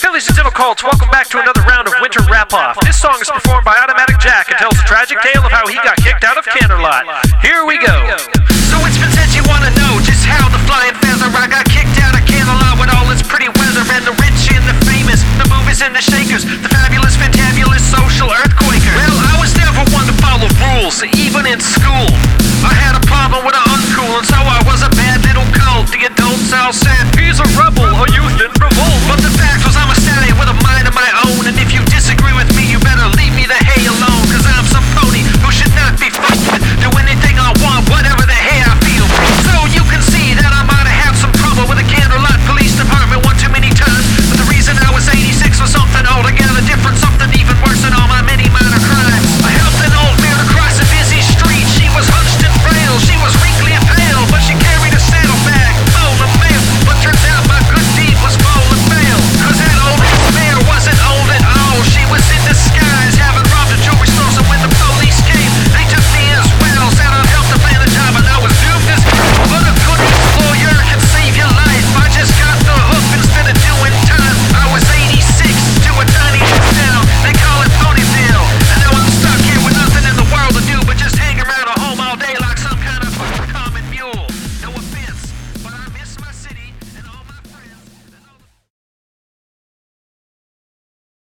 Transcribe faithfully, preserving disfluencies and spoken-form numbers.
Phillies and Zimmer Colts, welcome back to another round of Winter Wrap-Off. This song is performed by Automatic Jack and tells the tragic tale of how he got kicked out of Canterlot. Here we go. So it's been said you wanna know just how the flying feather I got kicked out of Canterlot with all its pretty weather and the rich and the famous, the movers and the shakers, the